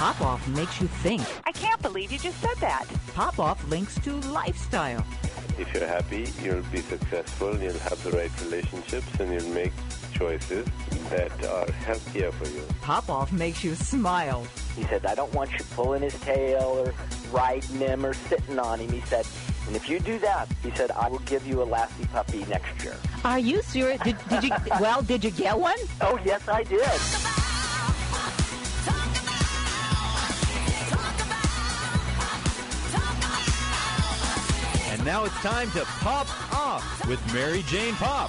Pop-Off makes you think. I can't believe you just said that. Pop-Off links to lifestyle. If you're happy, you'll be successful, you'll have the right relationships, and you'll make choices that are healthier for you. Pop-Off makes you smile. He said, I don't want you pulling his tail or riding him or sitting on him. He said, and if you do that, he said, I will give you a Lassie puppy next year. Are you serious? Did you? Well, did you get one? Oh, yes, I did. And now it's time to pop off with Mary Jane Pop.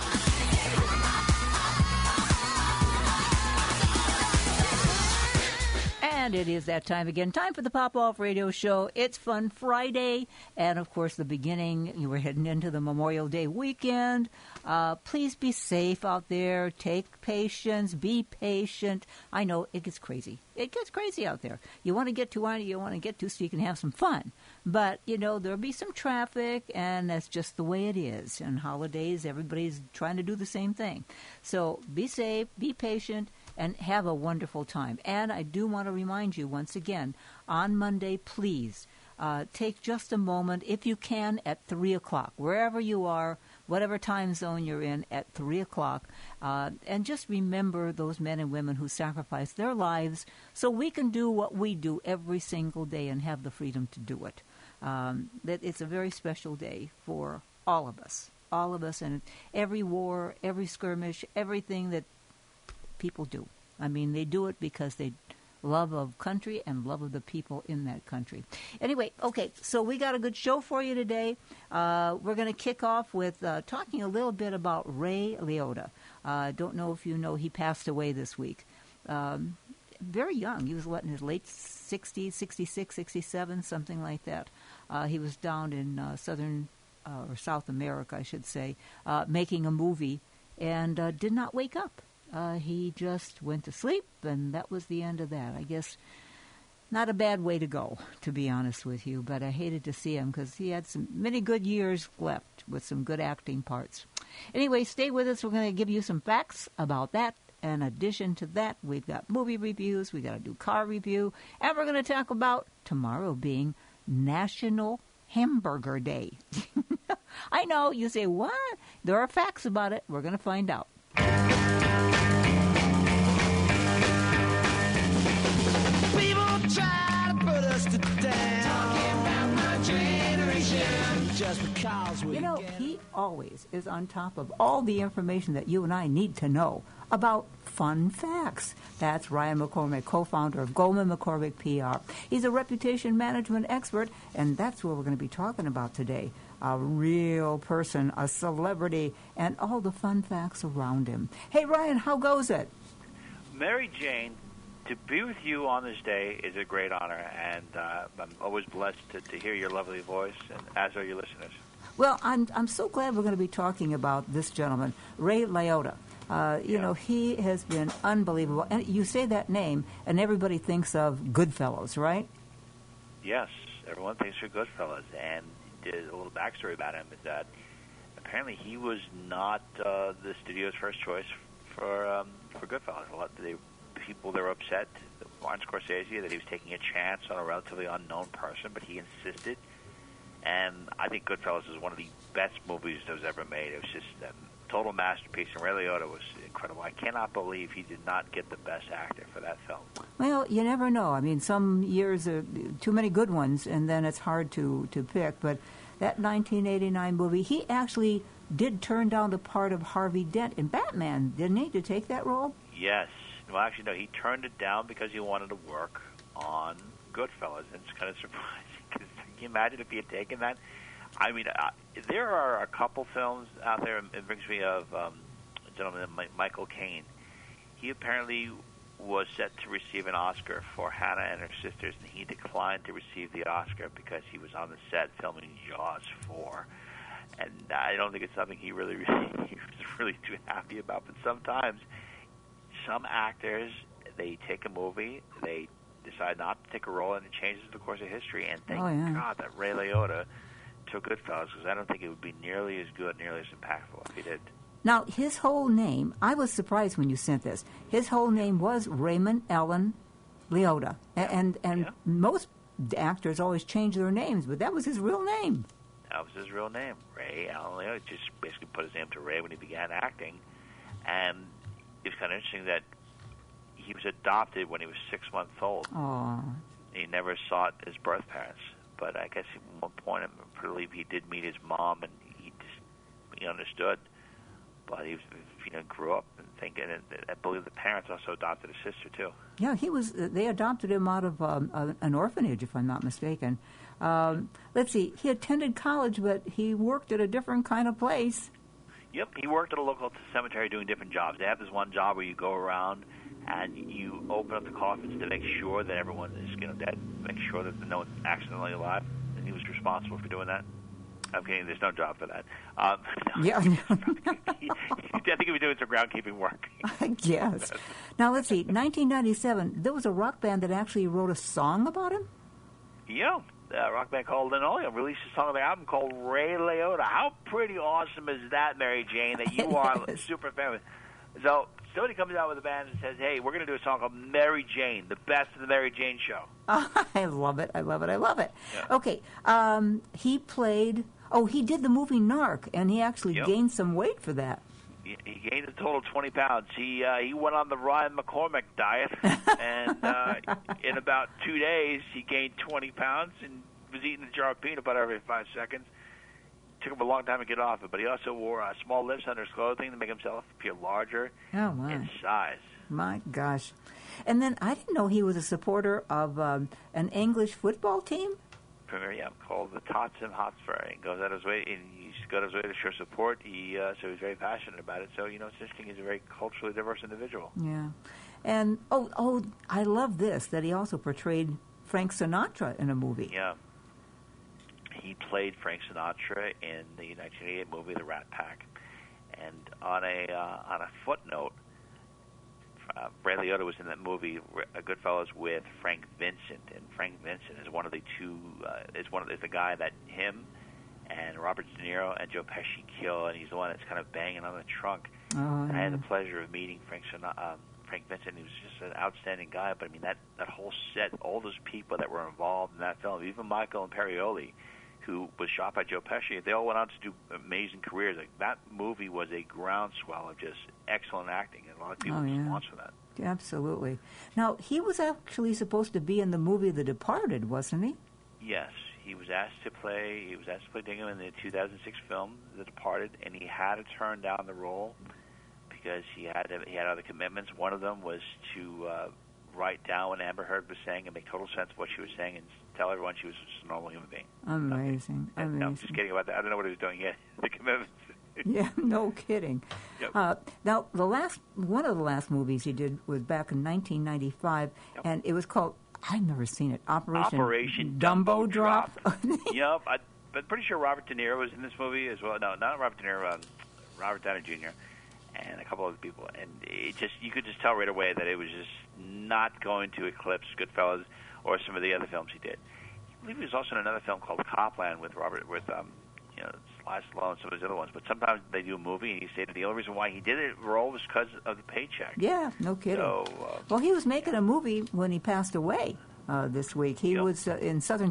And it is that time again. Time for the Pop-Off Radio Show. It's Fun Friday. And, of course, the beginning, you were heading into the Memorial Day weekend. Please be safe out there. Take patience. Be patient. I know it gets crazy. It gets crazy out there. You want to get to one, you want to get to so you can have some fun. But, you know, there'll be some traffic, and that's just the way it is. And holidays, everybody's trying to do the same thing. So be safe, be patient, and have a wonderful time. And I do want to remind you once again, on Monday, please take just a moment, if you can, at 3 o'clock, wherever you are, whatever time zone you're in, at 3 o'clock, and just remember those men and women who sacrificed their lives so we can do what we do every single day and have the freedom to do it. That it's a very special day for all of us, and every war, every skirmish, everything that people do. I mean, they do it because they love of country and love of the people in that country. Anyway, okay, so we got a good show for you today. We're going to kick off with talking a little bit about Ray Liotta. Don't know if you know, he passed away this week. Very young. He was, in his late 60s, 66, 67, something like that. He was down in or South America, I should say, making a movie and did not wake up. He just went to sleep, and that was the end of that. I guess not a bad way to go, to be honest with you, but I hated to see him because he had many good years left with some good acting parts. Anyway, stay with us. We're going to give you some facts about that. In addition to that, we've got movie reviews, we got to do car review, and we're going to talk about tomorrow being National Hamburger Day. I know, you say, what? There are facts about it. We're going to find out. Try to put us to down. Talking about my generation. Just because we he always is on top of all the information that you and I need to know about fun facts. That's Ryan McCormick, co-founder of Goldman McCormick PR. He's a reputation management expert, and that's what we're going to be talking about today. A real person, a celebrity, and all the fun facts around him. Hey, Ryan, how goes it? Mary Jane, to be with you on this day is a great honor, and I'm always blessed to hear your lovely voice, and as are your listeners. Well, I'm so glad we're going to be talking about this gentleman, Ray Liotta. You know, he has been unbelievable. And you say that name, and everybody thinks of Goodfellas, right? Yes, everyone thinks of Goodfellas, and a little backstory about him is that apparently he was not the studio's first choice for Goodfellas. A lot of the people, they were upset, Martin Scorsese, that he was taking a chance on a relatively unknown person, but he insisted. And I think Goodfellas is one of the best movies that was ever made. It was just a total masterpiece, and Ray Liotta was incredible. I cannot believe he did not get the best actor for that film. Well, you never know. I mean, some years are too many good ones, and then it's hard to pick. But that 1989 movie, he actually did turn down the part of Harvey Dent in Batman, didn't he, to take that role? Yes. Well, actually, no, he turned it down because he wanted to work on Goodfellas. And it's kind of surprising. Can you imagine if he had taken that? I mean, there are a couple films out there. It brings me of a gentleman, Michael Caine. He apparently was set to receive an Oscar for Hannah and Her Sisters, and he declined to receive the Oscar because he was on the set filming Jaws 4. And I don't think it's something he was really too happy about. But sometimes some actors, they take a movie, they decide not to take a role, and it changes the course of history. And thank God that Ray Liotta took Goodfellas, because I don't think it would be nearly as good, nearly as impactful if he did. Now, his whole name, I was surprised when you sent this. His whole name was Raymond Allen Liotta. And most actors always change their names, but that was his real name. That was his real name, Ray Allen Liotta. Just basically put his name to Ray when he began acting. And it's kind of interesting that he was adopted when he was 6 months old. Aww. He never sought his birth parents. But I guess at one point, I believe he did meet his mom, and he understood. But he was, grew up and thinking, and I believe the parents also adopted his sister too. Yeah, they adopted him out of an orphanage, if I'm not mistaken. Let's see, he attended college, but he worked at a different kind of place. Yep, he worked at a local cemetery doing different jobs. They have this one job where you go around and you open up the coffins to make sure that everyone is dead, make sure that no one's accidentally alive, and he was responsible for doing that. I'm kidding, there's no job for that. Yeah. I think he was doing some groundkeeping work. I guess. Now, let's see, 1997, there was a rock band that actually wrote a song about him? Yeah, a rock band called Linoleum released a song on their album called Ray Liotta. How pretty awesome is that, Mary Jane, that you are a super fan of? So somebody comes out with a band and says, hey, we're going to do a song called Mary Jane, the best of the Mary Jane show. I love it. I love it. I love it. Yeah. Okay. He did the movie Narc, and he actually gained some weight for that. He gained a total of 20 pounds. He went on the Ryan McCormick diet, and in about 2 days, he gained 20 pounds and was eating a jar of peanut butter every 5 seconds. Took him a long time to get off it, but he also wore small lifts under his clothing to make himself appear larger in size. My gosh. And then I didn't know he was a supporter of an English football team. Premier, called the Tottenham Hotspur. He goes out of his way, and he goes out of his way to show support. So he's very passionate about it. So, it's interesting. He's a very culturally diverse individual. Yeah. And, I love this, that he also portrayed Frank Sinatra in a movie. Yeah. He played Frank Sinatra in the 1988 movie The Rat Pack. And on a footnote, Ray Liotta was in that movie, Goodfellas, with Frank Vincent, and Frank Vincent is one of the two. Is the guy that him and Robert De Niro and Joe Pesci kill, and he's the one that's kind of banging on the trunk. Oh, and yeah. I had the pleasure of meeting Frank Vincent. He was just an outstanding guy. But I mean, that whole set, all those people that were involved in that film, even Michael Imperioli, who was shot by Joe Pesci, they all went on to do amazing careers. Like, that movie was a groundswell of just excellent acting, and a lot of people just watched for that. Absolutely. Now, he was actually supposed to be in the movie The Departed, wasn't he? Yes, he was asked to play. He was asked to play Dingham in the 2006 film The Departed, and he had to turn down the role because he had other commitments. One of them was to write down what Amber Heard was saying and make total sense of what she was saying and tell everyone she was just a normal human being. Amazing. Amazing. No, I'm just kidding about that. I don't know what he was doing yet. The commitments. Yeah, no kidding. Yep. Now, one of the last movies he did was back in 1995, and it was called, I've never seen it, Operation Dumbo Drop. Yep, I'm pretty sure Robert De Niro was in this movie as well. No, not Robert De Niro, Robert Downey Jr. and a couple other people. And you could just tell right away that it was just not going to eclipse Goodfellas or some of the other films he did. I believe he was also in another film called Copland with Sly Stallone, some of his other ones. But sometimes they do a movie, and he stated the only reason why he did it role was because of the paycheck. Yeah, no kidding. So, well, he was making a movie when he passed away this week. He was in South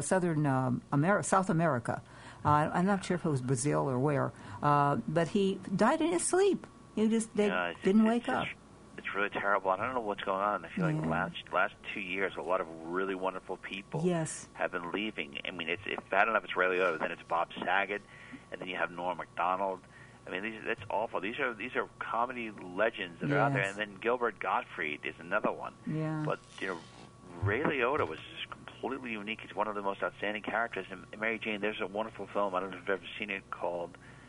America. I'm not sure if it was Brazil or where, but he died in his sleep. He just didn't wake up. It's really terrible. I don't know what's going on. I feel like the last 2 years, a lot of really wonderful people have been leaving. I mean, it's bad enough it's Ray Liotta, then it's Bob Saget, and then you have Norm Macdonald. I mean, that's awful. These are comedy legends that are out there, and then Gilbert Gottfried is another one. Yeah. But Ray Liotta was just completely unique. He's one of the most outstanding characters. And Mary Jane, there's a wonderful film. I don't know if you've ever seen it called,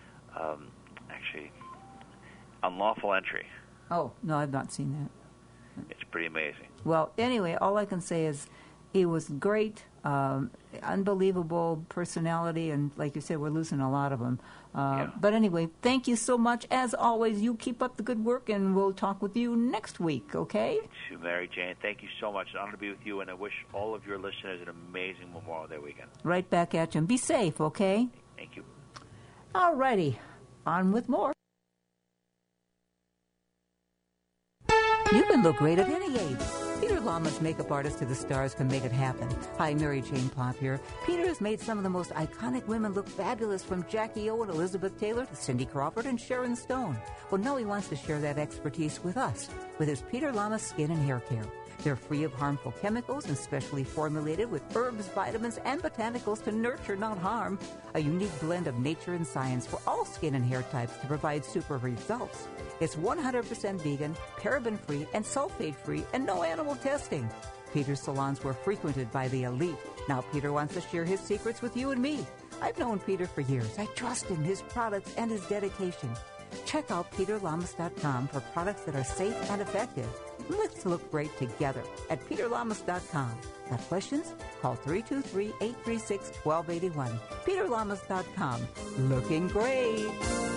Unlawful Entry. Oh, no, I've not seen that. It's pretty amazing. Well, anyway, all I can say is he was great, unbelievable personality, and like you said, we're losing a lot of them. But anyway, thank you so much. As always, you keep up the good work, and we'll talk with you next week, okay? To Mary Jane, thank you so much. It's an honor to be with you, and I wish all of your listeners an amazing Memorial Day weekend. Right back at you, and be safe, okay? Thank you. All righty, on with more. You can look great at any age. Peter Lama's makeup artist to the stars can make it happen. Hi, Mary Jane Pop here. Peter has made some of the most iconic women look fabulous, from Jackie O and Elizabeth Taylor to Cindy Crawford and Sharon Stone. Well, now he wants to share that expertise with us with his Peter Lama Skin and Hair Care. They're free of harmful chemicals and specially formulated with herbs, vitamins, and botanicals to nurture, not harm. A unique blend of nature and science for all skin and hair types to provide super results. It's 100% vegan, paraben-free, and sulfate-free, and no animal testing. Peter's salons were frequented by the elite. Now Peter wants to share his secrets with you and me. I've known Peter for years. I trust him, his products, and his dedication. Check out peterlamas.com for products that are safe and effective. Let's look great together at peterlamas.com. Got questions? Call 323-836-1281. peterlamas.com. Looking great.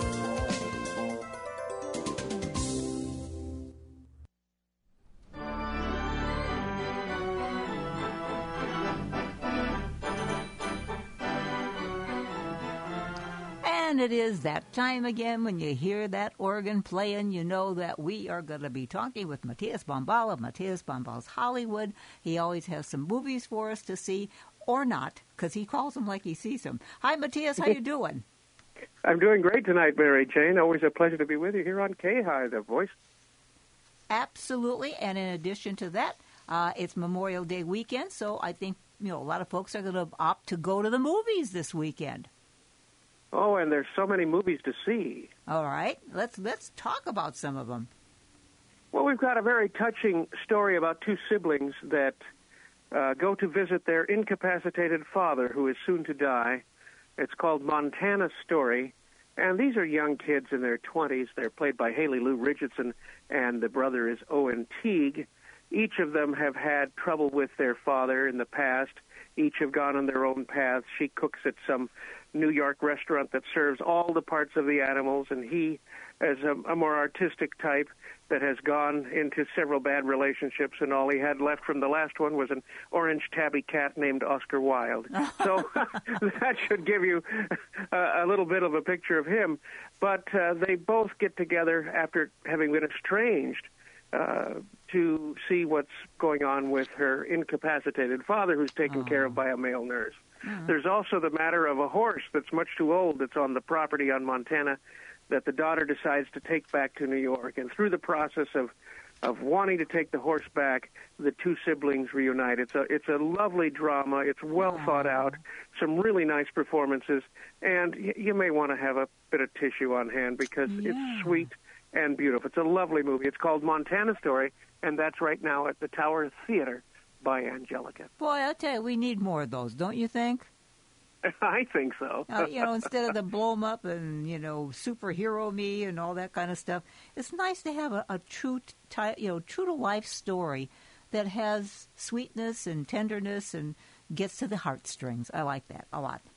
And it is that time again. When you hear that organ playing, you know that we are going to be talking with Matthias Bombal of Matthias Bombal's Hollywood. He always has some movies for us to see, or not, because he calls them like he sees them. Hi, Matthias. How you doing? I'm doing great tonight, Mary Jane. Always a pleasure to be with you here on K-High, the voice. Absolutely. And in addition to that, it's Memorial Day weekend, so I think a lot of folks are going to opt to go to the movies this weekend. Oh, and there's so many movies to see. All right. Let's talk about some of them. Well, we've got a very touching story about two siblings that go to visit their incapacitated father, who is soon to die. It's called Montana Story. And these are young kids in their 20s. They're played by Haley Lou Richardson, and the brother is Owen Teague. Each of them have had trouble with their father in the past. Each have gone on their own paths. She cooks at some New York restaurant that serves all the parts of the animals, and he, as a more artistic type, that has gone into several bad relationships, and all he had left from the last one was an orange tabby cat named Oscar Wilde. So that should give you a little bit of a picture of him. But they both get together after having been estranged to see what's going on with her incapacitated father, who's taken care of by a male nurse. There's also the matter of a horse that's much too old that's on the property on Montana that the daughter decides to take back to New York. And through the process of wanting to take the horse back, the two siblings reunite. It's a lovely drama. It's well thought out. Some really nice performances. And you may want to have a bit of tissue on hand because it's sweet and beautiful. It's a lovely movie. It's called Montana Story, and that's right now at the Tower Theater by Angelica. Boy, I'll tell you, we need more of those, don't you think? I think so. Instead of the blow 'em up and, superhero me and all that kind of stuff, it's nice to have a true to life story that has sweetness and tenderness and gets to the heartstrings. I like that a lot.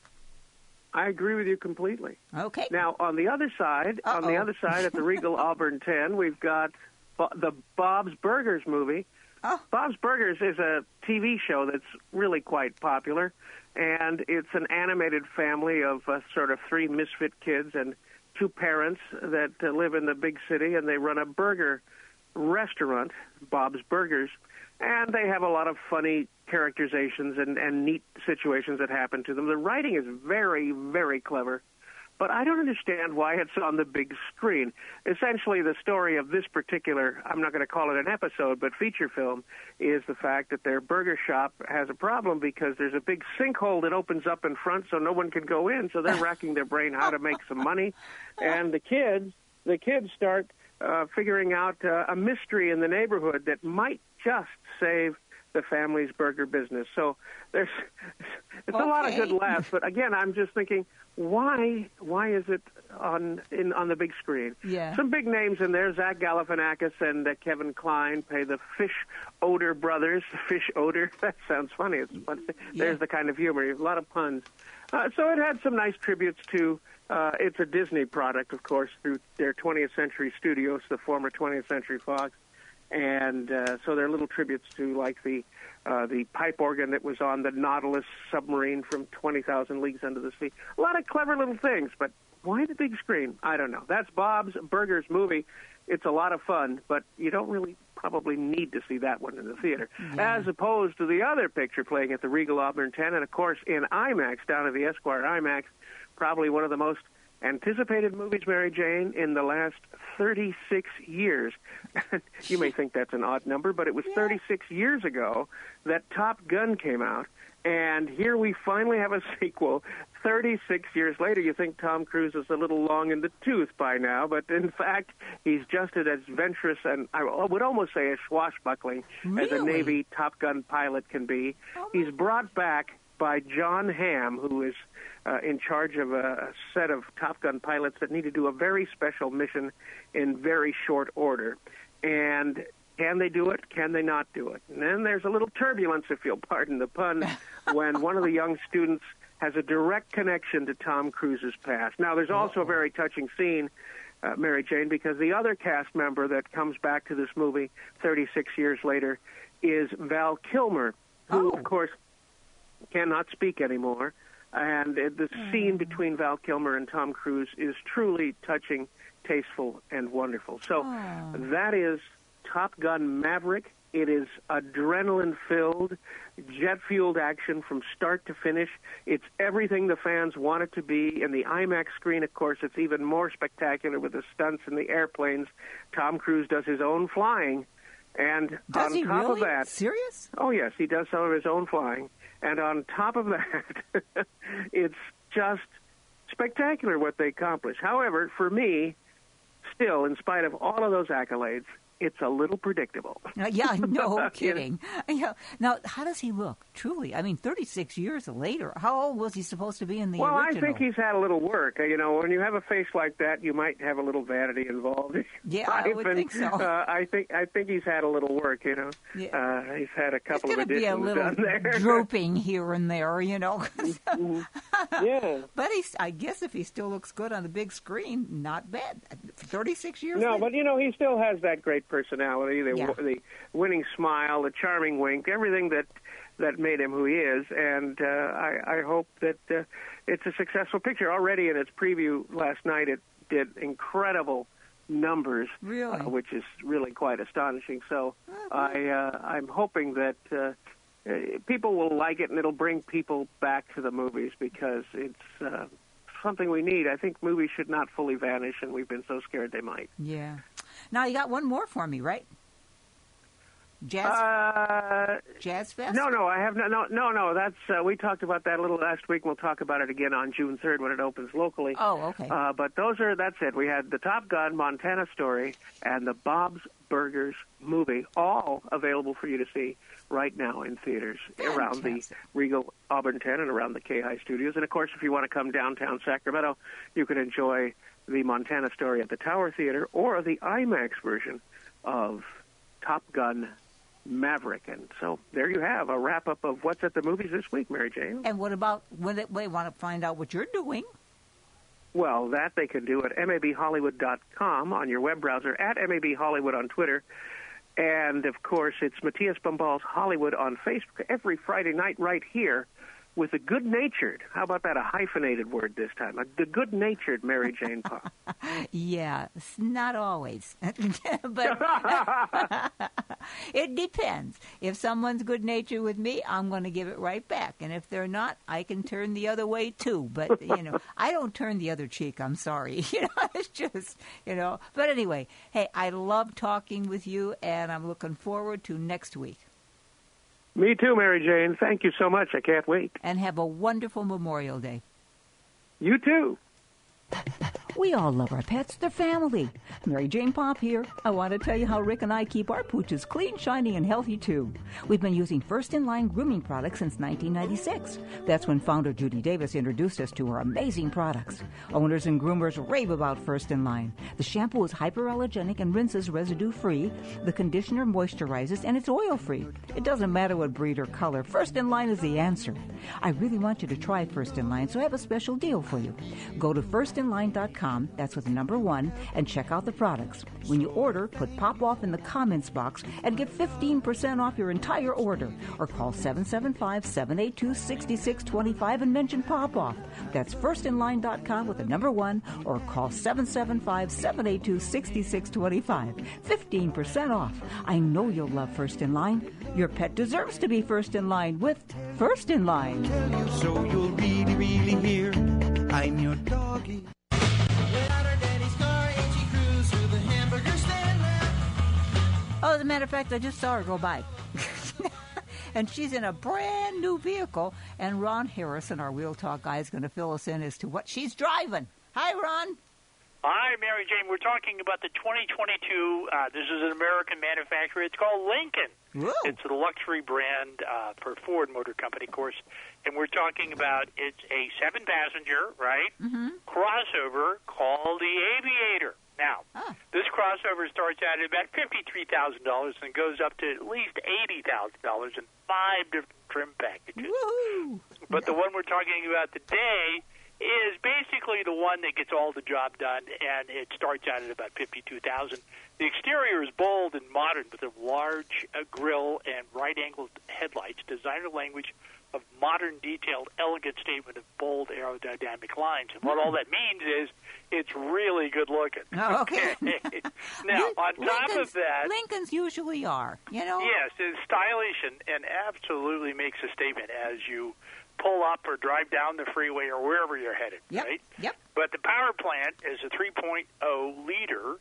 I agree with you completely. Okay. Now, on the other side at the Regal Auburn 10, we've got the Bob's Burgers movie. Oh. Bob's Burgers is a TV show that's really quite popular, and it's an animated family of sort of three misfit kids and two parents that live in the big city, and they run a burger restaurant, Bob's Burgers, and they have a lot of funny characterizations and neat situations that happen to them. The writing is very, very clever, but I don't understand why it's on the big screen. Essentially, the story of this particular, I'm not going to call it an episode, but feature film, is the fact that their burger shop has a problem because there's a big sinkhole that opens up in front so no one can go in, so they're racking their brain how to make some money. And the kids start figuring out a mystery in the neighborhood that might just save the family's burger business. So it's a lot of good laughs, but again, I'm just thinking, why is it on the big screen? Yeah. Some big names in there. Zach Galifianakis and Kevin Kline play the Fish Odor brothers. Fish Odor. That sounds funny. There's the kind of humor. A lot of puns. So it had some nice tributes to. It's a Disney product, of course, through their 20th Century Studios, the former 20th Century Fox. And so there are little tributes to, like, the pipe organ that was on the Nautilus submarine from 20,000 Leagues Under the Sea. A lot of clever little things, but why the big screen? I don't know. That's Bob's Burgers movie. It's a lot of fun, but you don't really probably need to see that one in the theater, as opposed to the other picture playing at the Regal Auburn 10, and of course in IMAX down at the Esquire IMAX, probably one of the most anticipated movies, Mary Jane, in the last 36 years. You may think that's an odd number, but it was 36 years ago that Top Gun came out, and here we finally have a sequel. 36 years later, you think Tom Cruise is a little long in the tooth by now, but in fact, he's just as adventurous and I would almost say as swashbuckling as a Navy Top Gun pilot can be. He's brought back by John Hamm, who is in charge of a set of Top Gun pilots that need to do a very special mission in very short order. And can they do it? Can they not do it? And then there's a little turbulence, if you'll pardon the pun, when one of the young students has a direct connection to Tom Cruise's past. Now, there's also a very touching scene, Mary Jane, because the other cast member that comes back to this movie 36 years later is Val Kilmer, who, of course, cannot speak anymore. And the scene between Val Kilmer and Tom Cruise is truly touching, tasteful, and wonderful. So that is Top Gun Maverick. It is adrenaline-filled, jet-fueled action from start to finish. It's everything the fans want it to be. In the IMAX screen, of course, it's even more spectacular with the stunts and the airplanes. Tom Cruise does his own flying. And does on top of that... Serious? Oh, yes, he does some of his own flying. And on top of that, it's just spectacular what they accomplish. However, for me, still, in spite of all of those accolades, it's a little predictable. Yeah, no kidding. Yeah. Now, how does he look, truly? I mean, 36 years later, how old was he supposed to be in the original? Well, I think he's had a little work. You know, when you have a face like that, you might have a little vanity involved. Yeah, I would think so. I think he's had a little work, you know. Yeah. He's had a couple of additions done there. It's going to be a little drooping here and there, you know. Yeah. But I guess if he still looks good on the big screen, not bad. 36 years No, later. but, you know, he still has that great personality, the winning smile, the charming wink, everything that made him who he is. And I hope that it's a successful picture. Already in its preview last night, it did incredible numbers, which is really quite astonishing. So I'm hoping that people will like it, and it'll bring people back to the movies because it's something we need. I think movies should not fully vanish, and we've been so scared they might. Yeah. Now, you got one more for me, right? Jazz Fest? No, I have no. That's we talked about that a little last week. We'll talk about it again on June 3rd when it opens locally. Oh, okay. But that's it. We had the Top Gun, Montana Story, and the Bob's Burgers movie, all available for you to see right now in theaters around the Regal Auburn 10 and around the K-High Studios. And, of course, if you want to come downtown Sacramento, you can enjoy the Montana Story at the Tower Theater or the IMAX version of Top Gun Maverick. And so there you have a wrap-up of what's at the movies this week, Mary Jane. And what about when they want to find out what you're doing? Well, that they can do at mabhollywood.com on your web browser, at mabhollywood on Twitter. And, of course, it's Matthias Bumbal's Hollywood on Facebook every Friday night right here with the good-natured, how about that, a hyphenated word this time, the good-natured Mary Jane Pop. Yeah, not always. But it depends. If someone's good-natured with me, I'm going to give it right back. And if they're not, I can turn the other way, too. But, you know, I don't turn the other cheek. I'm sorry. You know, it's just, you know. But anyway, hey, I love talking with you, and I'm looking forward to next week. Me too, Mary Jane. Thank you so much. I can't wait. And have a wonderful Memorial Day. You too. We all love our pets. They're family. Mary Jane Pop here. I want to tell you how Rick and I keep our pooches clean, shiny, and healthy, too. We've been using First In Line grooming products since 1996. That's when founder Judy Davis introduced us to her amazing products. Owners and groomers rave about First In Line. The shampoo is hyperallergenic and rinses residue-free. The conditioner moisturizes, and it's oil-free. It doesn't matter what breed or color. First In Line is the answer. I really want you to try First In Line, so I have a special deal for you. Go to firstinline.com lincoln.com, that's with the number 1, and check out the products. When you order, put Pop Off in the comments box and get 15% off your entire order. Or call 775-782-6625 and mention Pop Off. That's firstinline.com with the number 1, or call 775-782-6625. 15% off. I know you'll love First in Line. Your pet deserves to be first in line with First in Line. So you'll really, really hear I'm your doggy. Oh, as a matter of fact, I just saw her go by. And she's in a brand new vehicle, and Ron Harrison, our Wheel Talk guy, is going to fill us in as to what she's driving. Hi, Ron. Hi, Mary Jane. We're talking about the 2022. This is an American manufacturer. It's called Lincoln. Whoa. It's a luxury brand for Ford Motor Company, of course. And we're talking about it's a 7-passenger, right, crossover called the Aviator. Now, this crossover starts out at about $53,000 and goes up to at least $80,000 in 5 different trim packages. Woo-hoo. But the one we're talking about today is basically the one that gets all the job done, and it starts out at about $52,000. The exterior is bold and modern with a large grille and right-angled headlights, designer language of modern, detailed, elegant statement of bold aerodynamic lines. And what all that means is it's really good looking. Oh, okay. Now, on top of that... Lincolns usually are, you know? Yes, it's stylish and absolutely makes a statement as you pull up or drive down the freeway or wherever you're headed, right? Yep. But the power plant is a 3.0-liter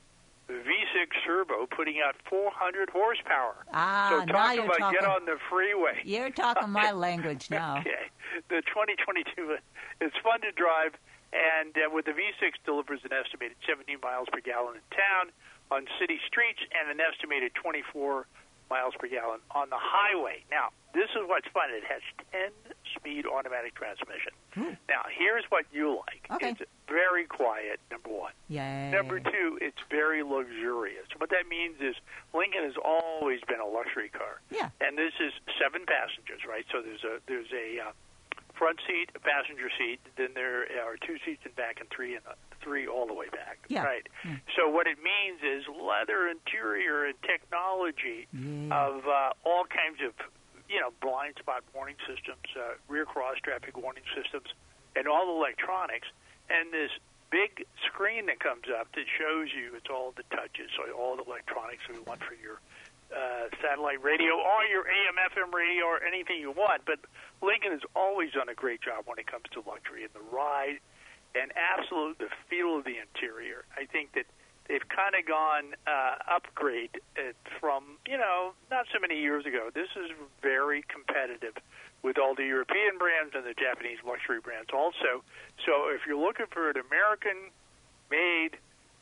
V6 turbo putting out 400 horsepower. So now you're about talking, get on the freeway. You're talking my language now. Okay. The 2022, it's fun to drive, and with the V6 delivers an estimated 17 miles per gallon in town on city streets and an estimated 24 miles per gallon on the highway. Now, this is what's fun. It has 10-speed automatic transmission. Now, here's what you like. Okay. It's very quiet, number 1. Yay. Number 2, it's very luxurious. What that means is Lincoln has always been a luxury car. Yeah. And this is 7 passengers, right? So there's a front seat, a passenger seat, then there are 2 seats in back and 3 all the way back. Yeah. Right. So what it means is leather interior and technology of all kinds of, blind spot warning systems, rear cross traffic warning systems, and all the electronics, and this big screen that comes up that shows you it's all the touches, so all the electronics we want for your satellite radio or your AM/FM radio or anything you want. But Lincoln has always done a great job when it comes to luxury and the ride and absolute the feel of the interior. I think that they've kind of gone upgrade from, not so many years ago. This is very competitive with all the European brands and the Japanese luxury brands also. So if you're looking for an American-made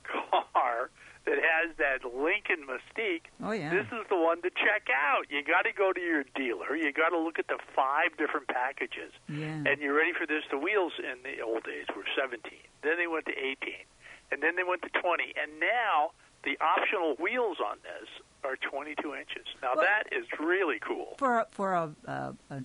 car that has that Lincoln mystique, this is the one to check out. You got to go to your dealer. You got to look at the 5 different packages. And you're ready for this. The wheels in the old days were 17. Then they went to 18. And then they went to 20. And now the optional wheels on this are 22 inches. Now, that is really cool. For an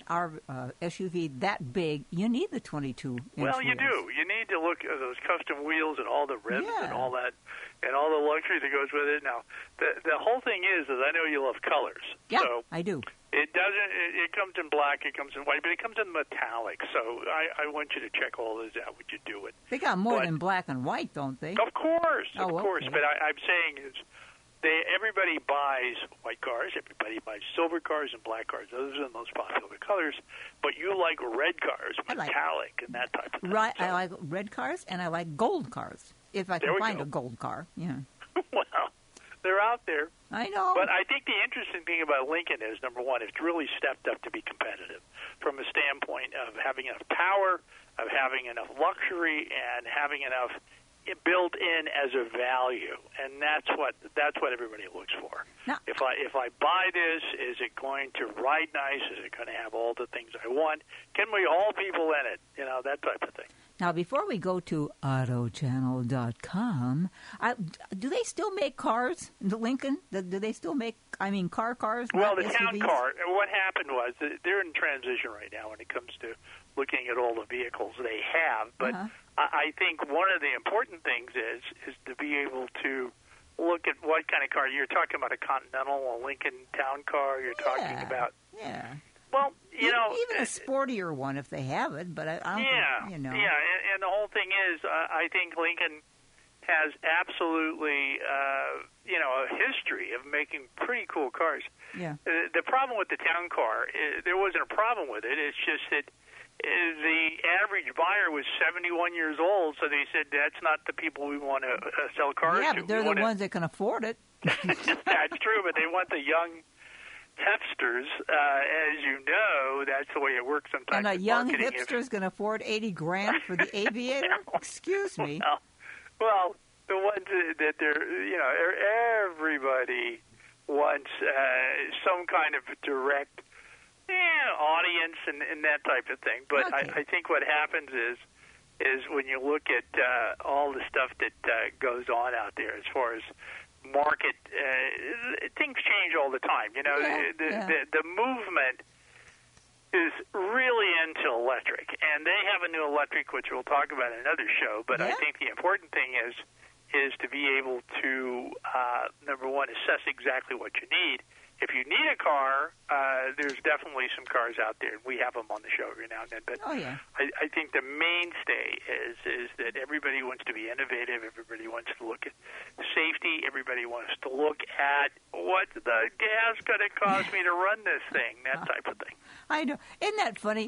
SUV that big, you need the 22-inch Well, you wheels. do. You need to look at those custom wheels and all the rims and all that, and all the luxury that goes with it. Now, the whole thing is I know you love colors. Yeah, so I do. It doesn't. It comes in black. It comes in white, but it comes in metallic. So I want you to check all this out when you do it. They got more than black and white, don't they? Of course, of course. Okay. But I'm saying is, everybody buys white cars. Everybody buys silver cars and black cars. Those are the most popular colors. But you like red cars, metallic, and that type of thing. Right. I like red cars and I like gold cars. If I can find a gold car, Well, they're out there. I know. But I think the interesting thing about Lincoln is, number 1, it's really stepped up to be competitive from a standpoint of having enough power, of having enough luxury, and having enough built in as a value, and that's what everybody looks for. Now, if I buy this, is it going to ride nice? Is it going to have all the things I want? Can we haul people in it? That type of thing. Now, before we go to AutoChannel.com, do they still make cars? The Lincoln? Do they still make? Cars? Well, the SUVs? town car. What happened was they're in transition right now when it comes to looking at all the vehicles they have, but I think one of the important things is to be able to look at what kind of car. You're talking about a Continental, a Lincoln Town Car. You're talking about... Yeah. Well, you know... Even a sportier one if they have it, but I don't think, you know... Yeah, and the whole thing is, I think Lincoln has absolutely, a history of making pretty cool cars. Yeah. The problem with the Town Car, there wasn't a problem with it. It's just that the average buyer was 71 years old, so they said that's not the people we want to sell cars to. Yeah, but they're the ones that can afford it. That's true, but they want the young hipsters. As you know, that's the way it works sometimes. And a young hipster's going to afford $80,000 for the Aviator? Excuse me. Well, the ones that everybody wants some kind of direct audience and that type of thing. But okay. I think what happens is when you look at all the stuff that goes on out there as far as market, things change all the time. You know, the movement is really into electric, and they have a new electric, which we'll talk about in another show. But I think the important thing is to be able to, number one, assess exactly what you need. If you need a car, there's definitely some cars out there. We have them on the show every now and then. But I think the mainstay is that everybody wants to be innovative. Everybody wants to look at safety. Everybody wants to look at what the gas going to cost me to run this thing, that type of thing. I know. Isn't that funny?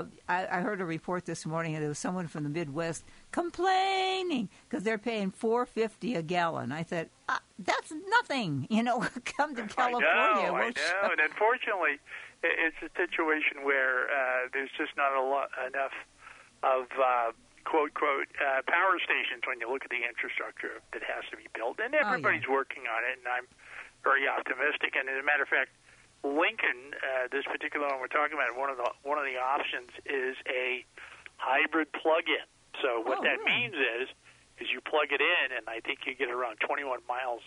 I heard a report this morning, and there was someone from the Midwest complaining because they're paying $4.50 a gallon. I said, that's nothing. You know, come to California. I know. And unfortunately, it's a situation where there's just not enough of quote power stations when you look at the infrastructure that has to be built. And everybody's working on it, and I'm very optimistic. And as a matter of fact, Lincoln, this particular one we're talking about, one of the options is a hybrid plug-in. So what that means is you plug it in, and I think you get around 21 miles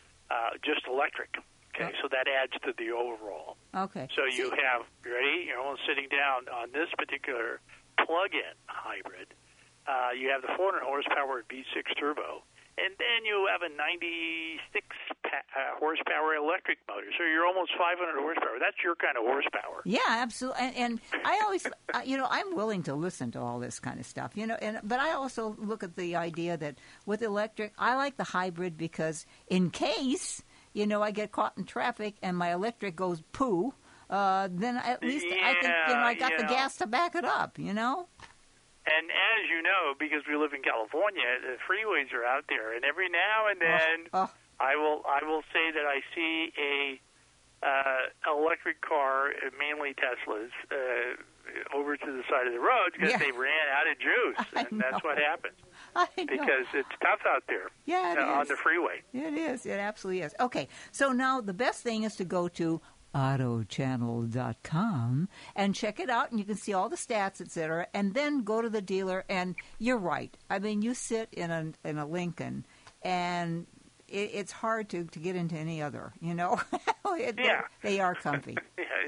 just electric. Okay, so that adds to the overall. Okay. So you ready? You're almost sitting down on this particular plug-in hybrid. You have the 400 horsepower V6 turbo, and then you have a 96 horsepower electric motor. So you're almost 500 horsepower. That's your kind of horsepower. Yeah, absolutely. And I always, I'm willing to listen to all this kind of stuff, but I also look at the idea that with electric, I like the hybrid because in case, I get caught in traffic and my electric goes poo, then at least I can, I got the gas to back it up, And as you know, because we live in California, the freeways are out there, and every now and then I will say that I see a electric car, mainly Teslas, over to the side of the road because they ran out of juice, and that's what happens. Because it's tough out there on the freeway. It is. It absolutely is. Okay, so now the best thing is to go to autochannel.com and check it out, and you can see all the stats, etc., and then go to the dealer. And you're right. I mean, you sit in a Lincoln, and it's hard to get into any other, They are comfy.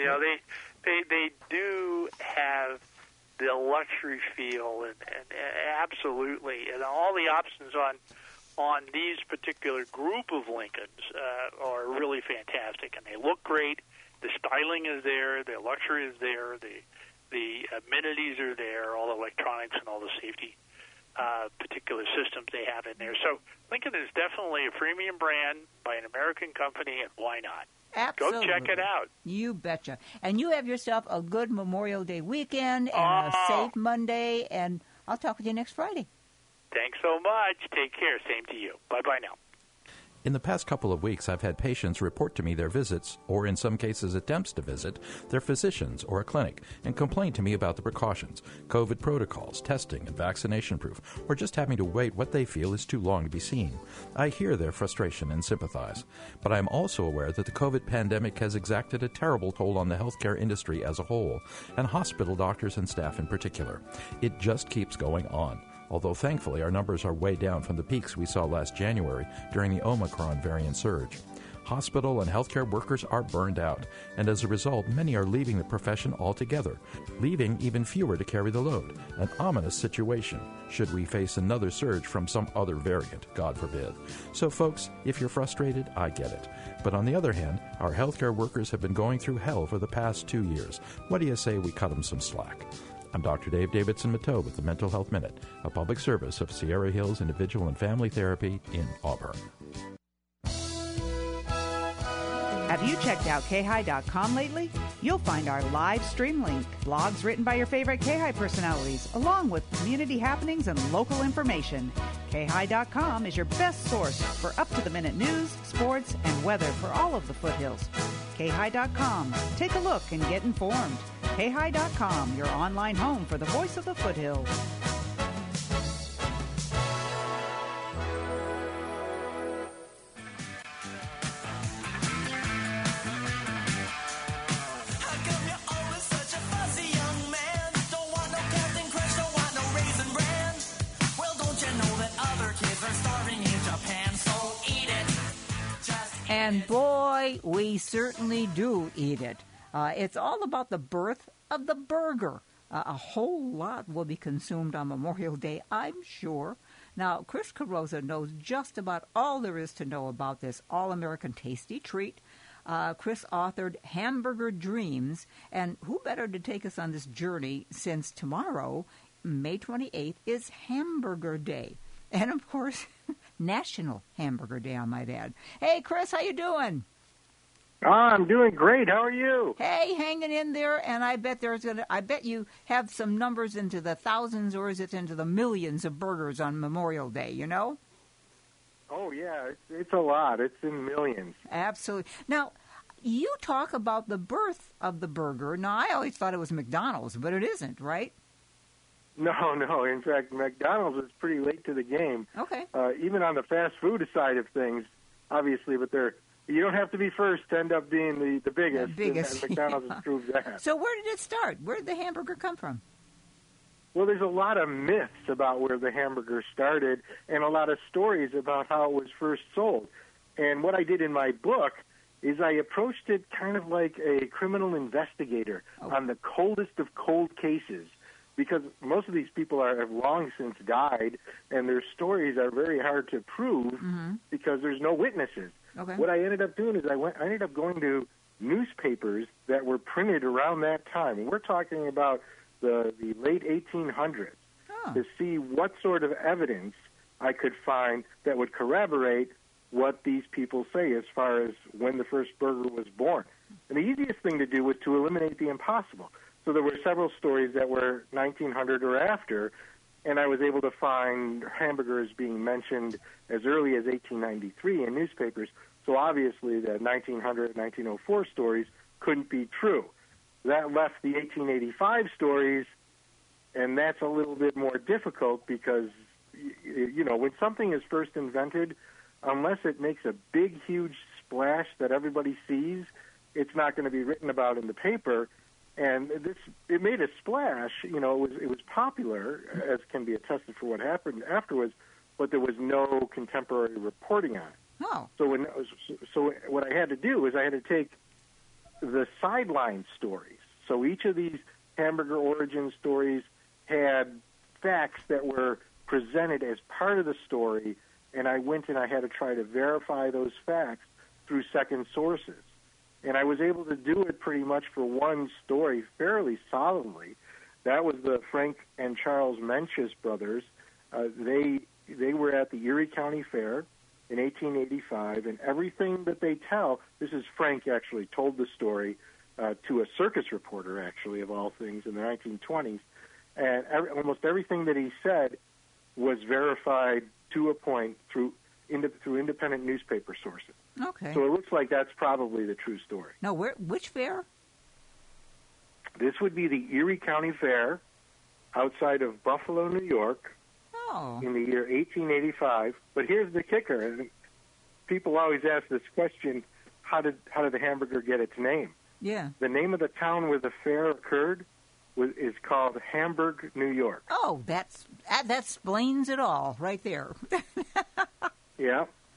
They do have the luxury feel, and absolutely, and all the options on these particular group of Lincolns are really fantastic, and they look great. The styling is there, the luxury is there, the amenities are there, all the electronics and all the safety particular systems they have in there. So Lincoln is definitely a premium brand by an American company, and why not? Absolutely. Go check it out. You betcha. And you have yourself a good Memorial Day weekend and a safe Monday, and I'll talk with you next Friday. Thanks so much. Take care. Same to you. Bye-bye now. In the past couple of weeks, I've had patients report to me their visits, or in some cases attempts to visit, their physicians or a clinic, and complain to me about the precautions, COVID protocols, testing, and vaccination proof, or just having to wait what they feel is too long to be seen. I hear their frustration and sympathize. But I am also aware that the COVID pandemic has exacted a terrible toll on the healthcare industry as a whole, and hospital doctors and staff in particular. It just keeps going on. Although thankfully our numbers are way down from the peaks we saw last January during the Omicron variant surge. Hospital and healthcare workers are burned out, and as a result, many are leaving the profession altogether, leaving even fewer to carry the load. An ominous situation, should we face another surge from some other variant, God forbid. So folks, if you're frustrated, I get it. But on the other hand, our healthcare workers have been going through hell for the past 2 years. What do you say we cut them some slack? I'm Dr. Dave Davidson-Matteau with the Mental Health Minute, a public service of Sierra Hills Individual and Family Therapy in Auburn. Have you checked out KHI.com lately? You'll find our live stream link, blogs written by your favorite KHI personalities, along with community happenings and local information. KHI.com is your best source for up-to-the-minute news, sports, and weather for all of the foothills. KHI.com. Take a look and get informed. KHI.com, your online home for the voice of the foothills. And boy, we certainly do eat it. It's all about the birth of the burger. A whole lot will be consumed on Memorial Day, I'm sure. Now, Chris Carosa knows just about all there is to know about this all-American tasty treat. Chris authored Hamburger Dreams, and who better to take us on this journey since tomorrow, May 28th, is Hamburger Day. And, of course, National Hamburger Day, I might add. Hey, Chris, how you doing? I'm doing great. How are you? Hey, hanging in there, and I bet you have some numbers into the thousands, or is it into the millions of burgers on Memorial Day, you know? Oh, yeah, it's a lot. It's in millions. Absolutely. Now, you talk about the birth of the burger. Now, I always thought it was McDonald's, but it isn't, right? No. In fact, McDonald's is pretty late to the game. Okay. Even on the fast food side of things, obviously, but you don't have to be first to end up being the biggest. The biggest. And McDonald's has proved that. So where did it start? Where did the hamburger come from? Well, there's a lot of myths about where the hamburger started and a lot of stories about how it was first sold. And what I did in my book is I approached it kind of like a criminal investigator on the coldest of cold cases, because most of these people have long since died, and their stories are very hard to prove because there's no witnesses. Okay. What I ended up doing is I ended up going to newspapers that were printed around that time. And we're talking about the late 1800s to see what sort of evidence I could find that would corroborate what these people say as far as when the first burger was born. And the easiest thing to do was to eliminate the impossible. So there were several stories that were 1900 or after, and I was able to find hamburgers being mentioned as early as 1893 in newspapers. So obviously the 1900, 1904 stories couldn't be true. That left the 1885 stories, and that's a little bit more difficult because, you know, when something is first invented, unless it makes a big, huge splash that everybody sees, it's not going to be written about in the paper. And it made a splash. You know, it was popular, as can be attested for what happened afterwards, but there was no contemporary reporting on it. Oh. So what I had to do is I had to take the sideline stories. So each of these hamburger origin stories had facts that were presented as part of the story, and I went and I had to try to verify those facts through second sources. And I was able to do it pretty much for one story fairly solidly. That was the Frank and Charles Mencius brothers. They were at the Erie County Fair in 1885, and everything that they tell, this is Frank actually told the story to a circus reporter, actually, of all things, in the 1920s. And almost everything that he said was verified to a point through independent newspaper sources. Okay. So it looks like that's probably the true story. Now, which fair? This would be the Erie County Fair outside of Buffalo, New York, in the year 1885. But here's the kicker. And people always ask this question, how did the hamburger get its name? Yeah. The name of the town where the fair occurred is called Hamburg, New York. Oh, that explains it all right there. Yeah.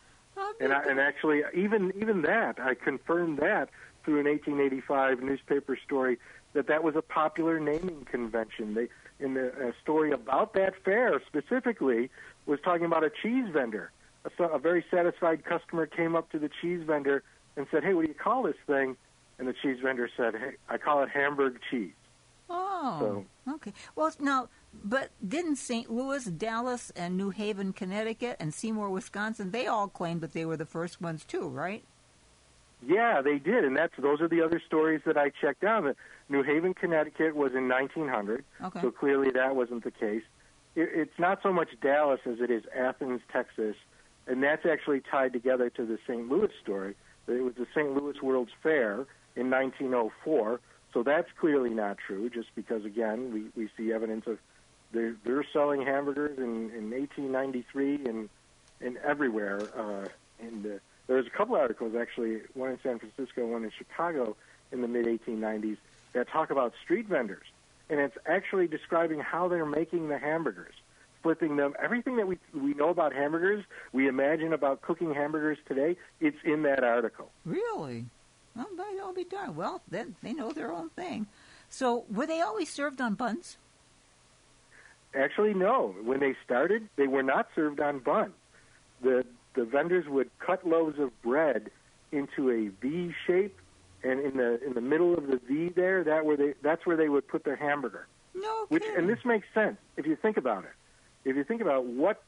And actually, even that, I confirmed that through an 1885 newspaper story that was a popular naming convention. They, in a story about that fair specifically, was talking about a cheese vendor. A very satisfied customer came up to the cheese vendor and said, "Hey, what do you call this thing?" And the cheese vendor said, "Hey, I call it Hamburg cheese." Oh, okay. Well, now, but didn't St. Louis, Dallas, and New Haven, Connecticut, and Seymour, Wisconsin, they all claimed that they were the first ones too, right? Yeah, they did, and those are the other stories that I checked out. That New Haven, Connecticut was in 1900, so clearly that wasn't the case. It's not so much Dallas as it is Athens, Texas, and that's actually tied together to the St. Louis story. It was the St. Louis World's Fair in 1904, so that's clearly not true, just because, again, we see evidence of they're selling hamburgers in 1893 and everywhere. There was a couple articles, actually, one in San Francisco, one in Chicago in the mid-1890s, that talk about street vendors. And it's actually describing how they're making the hamburgers, flipping them. Everything that we know about hamburgers, we imagine about cooking hamburgers today, it's in that article. Really? Well, that'll be darned. Well, then they know their own thing. So were they always served on buns? Actually, no. When they started, they were not served on buns. The vendors would cut loaves of bread into a V shape, and in the middle of the V there, that's where they would put their hamburger. No kidding. And this makes sense if you think about it. If you think about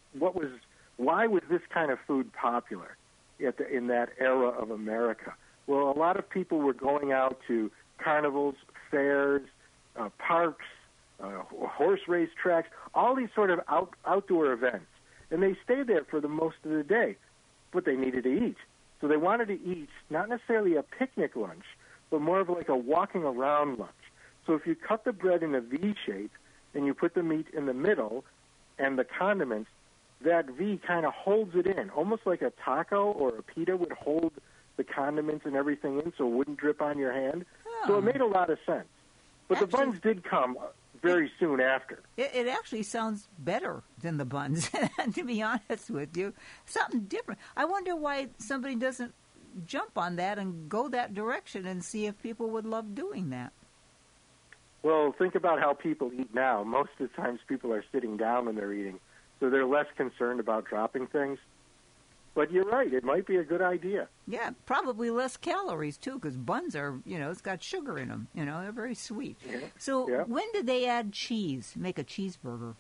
why was this kind of food popular in that era of America? Well, a lot of people were going out to carnivals, fairs, parks, horse race tracks, all these sort of outdoor events. And they stayed there for the most of the day, but they needed to eat. So they wanted to eat not necessarily a picnic lunch, but more of like a walking around lunch. So if you cut the bread in a V shape and you put the meat in the middle and the condiments, that V kind of holds it in, almost like a taco or a pita would hold the condiments and everything in so it wouldn't drip on your hand. So it made a lot of sense. But the buns did come very soon after. It actually sounds better than the buns, to be honest with you. Something different. I wonder why somebody doesn't jump on that and go that direction and see if people would love doing that. Well, think about how people eat now. Most of the times people are sitting down when they're eating, so they're less concerned about dropping things. But you're right, it might be a good idea. Yeah, probably less calories, too, because buns are, it's got sugar in them. They're very sweet. Yeah. So when did they add cheese, make a cheeseburger?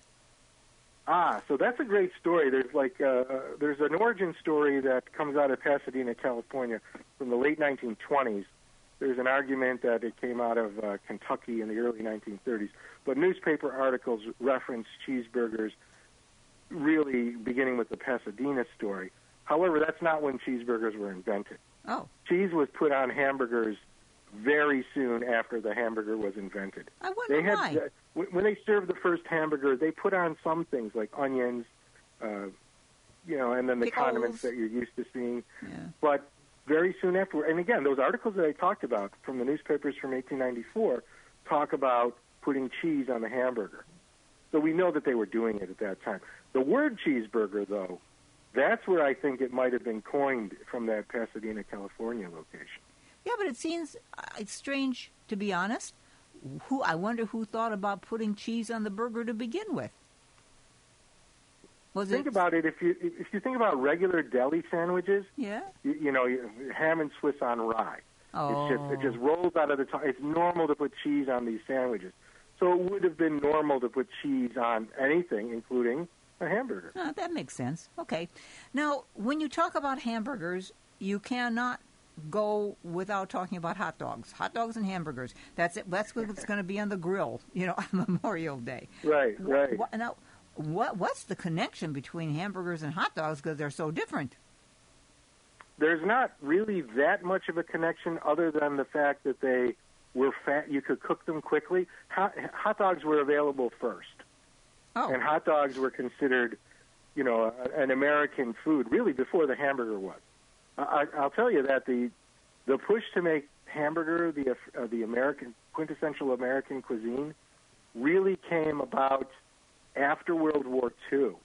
So that's a great story. There's an origin story that comes out of Pasadena, California from the late 1920s. There's an argument that it came out of Kentucky in the early 1930s. But newspaper articles reference cheeseburgers really beginning with the Pasadena story. However, that's not when cheeseburgers were invented. Oh. Cheese was put on hamburgers very soon after the hamburger was invented. I wonder why. When they served the first hamburger, they put on some things like onions, and then the pickles, condiments that you're used to seeing. Yeah. But very soon after, and again, those articles that I talked about from the newspapers from 1894 talk about putting cheese on the hamburger. So we know that they were doing it at that time. The word cheeseburger, though, that's where I think it might have been coined from that Pasadena, California location. Yeah, but it seems strange, to be honest. I wonder who thought about putting cheese on the burger to begin with. Think about it. If you think about regular deli sandwiches, ham and Swiss on rye. Oh. It just rolls out of the top. It's normal to put cheese on these sandwiches. So it would have been normal to put cheese on anything, including a hamburger. That makes sense. Okay. Now, when you talk about hamburgers, you cannot go without talking about hot dogs. Hot dogs and hamburgers. That's it. That's what's going to be on the grill, on Memorial Day. Right. Now, what's the connection between hamburgers and hot dogs because they're so different? There's not really that much of a connection other than the fact that they were fat. You could cook them quickly. Hot dogs were available first. Oh. And hot dogs were considered, an American food really before the hamburger was. I'll tell you that the push to make hamburger the American quintessential American cuisine really came about after World War II.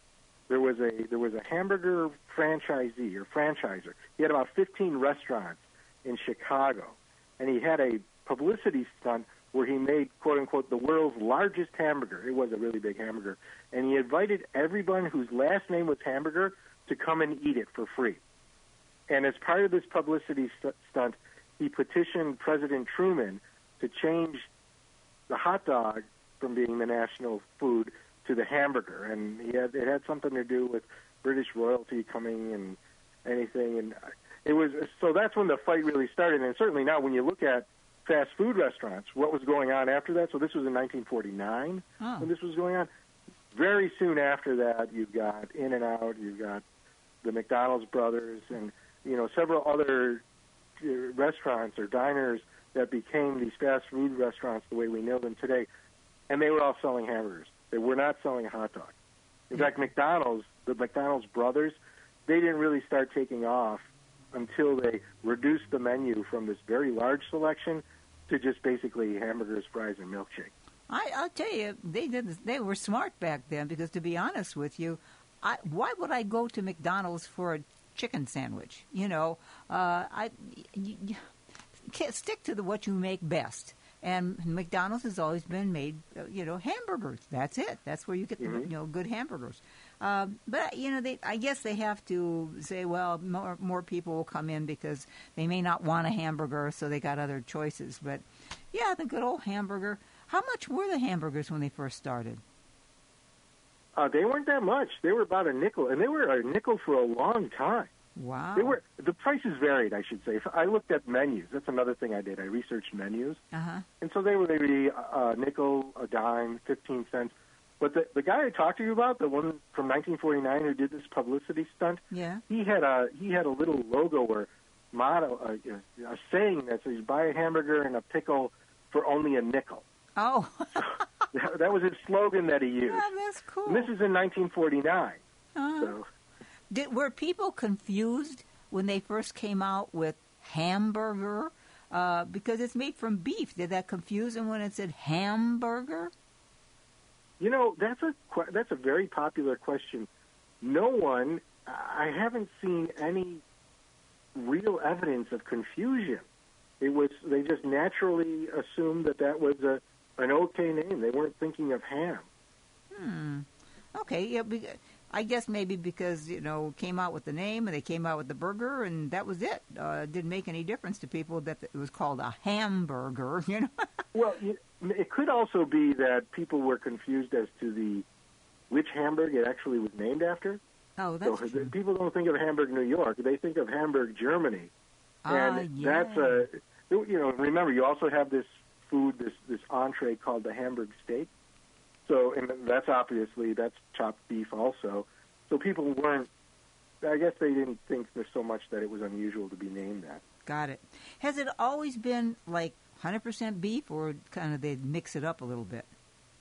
there was a hamburger franchisee or franchiser. He had about 15 restaurants in Chicago, and he had a publicity stunt where he made, quote-unquote, the world's largest hamburger. It was a really big hamburger. And he invited everyone whose last name was Hamburger to come and eat it for free. And as part of this publicity stunt, he petitioned President Truman to change the hot dog from being the national food to the hamburger. And it had something to do with British royalty coming and anything. And it was, so that's when the fight really started. And certainly now when you look at fast food restaurants, what was going on after that? So this was in 1949 when this was going on. Very soon after that, you've got In-N-Out, you've got the McDonald's brothers, and several other restaurants or diners that became these fast food restaurants the way we know them today. And they were all selling hamburgers. They were not selling a hot dog. In fact, the McDonald's brothers, they didn't really start taking off until they reduced the menu from this very large selection to just basically hamburgers, fries, and milkshake. I'll tell you, they were smart back then because, to be honest with you, why would I go to McDonald's for a chicken sandwich? Stick to what you make best. And McDonald's has always been made, hamburgers. That's it. That's where you get the good hamburgers. But I guess they have to say, well, more people will come in because they may not want a hamburger, so they got other choices. But yeah, the good old hamburger. How much were the hamburgers when they first started? They weren't that much. They were about a nickel, and they were a nickel for a long time. Wow. The prices varied, I should say. I looked at menus. That's another thing I did. I researched menus. Uh-huh. And so they were maybe a nickel, a dime, 15 cents. But the guy I talked to you about, the one from 1949 who did this publicity stunt, he had a little logo or motto, a saying that says, buy a hamburger and a pickle for only a nickel. Oh. That was his slogan that he used. Oh, that's cool. And this is in 1949. So. Were people confused when they first came out with hamburger? Because it's made from beef. Did that confuse them when it said hamburger? That's a very popular question. I haven't seen any real evidence of confusion. They just naturally assumed that was an okay name. They weren't thinking of ham. Okay, yeah, I guess maybe because, came out with the name and they came out with the burger and that was it. It didn't make any difference to people that it was called a hamburger, Well, it could also be that people were confused as to which Hamburg it actually was named after. Oh, that's true. People don't think of Hamburg, New York. They think of Hamburg, Germany. And that's remember, you also have this food, this entree called the Hamburg steak. So, and that's chopped beef also. So people I guess they didn't think there's so much that it was unusual to be named that. Got it. Has it always been like 100% beef or kind of they'd mix it up a little bit?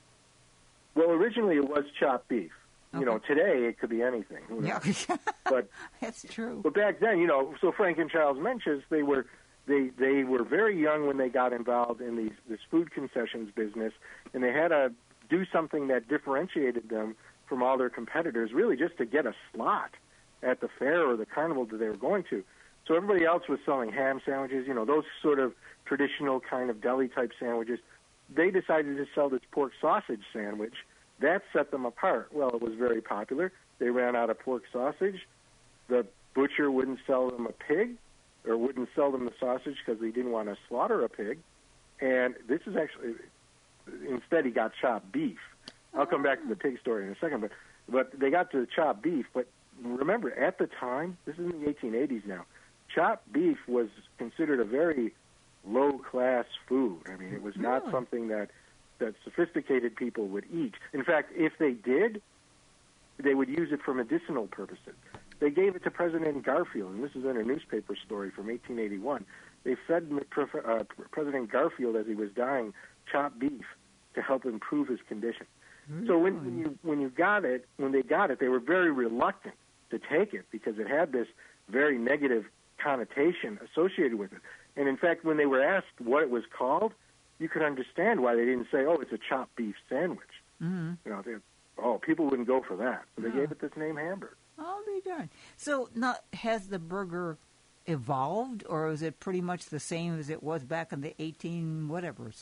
Well, originally it was chopped beef. Okay. Today it could be anything. Yeah. But that's true. But back then, so Frank and Charles Menches, they were very young when they got involved in this food concessions business, and they had to do something that differentiated them from all their competitors, really just to get a slot at the fair or the carnival that they were going to. So everybody else was selling ham sandwiches, those sort of traditional kind of deli-type sandwiches. They decided to sell this pork sausage sandwich. That set them apart. Well, it was very popular. They ran out of pork sausage. The butcher wouldn't sell them a pig or wouldn't sell them the sausage because he didn't want to slaughter a pig. And this is actually... Instead, he got chopped beef. I'll come back to the pig story in a second, but they got to the chopped beef. But remember, at the time, this is in the 1880s now, chopped beef was considered a very low-class food. I mean, it was not something that sophisticated people would eat. In fact, if they did, they would use it for medicinal purposes. They gave it to President Garfield, and this is in a newspaper story from 1881. They fed President Garfield, as he was dying, chopped beef to help improve his condition. So when they got it, they were very reluctant to take it because it had this very negative connotation associated with it. And in fact, when they were asked what it was called, you could understand why they didn't say, "Oh, it's a chopped beef sandwich." Mm-hmm. people wouldn't go for that. So they gave it this name Hamburg. I'll be darned. So now, has the burger evolved, or is it pretty much the same as it was back in the 18-whatevers?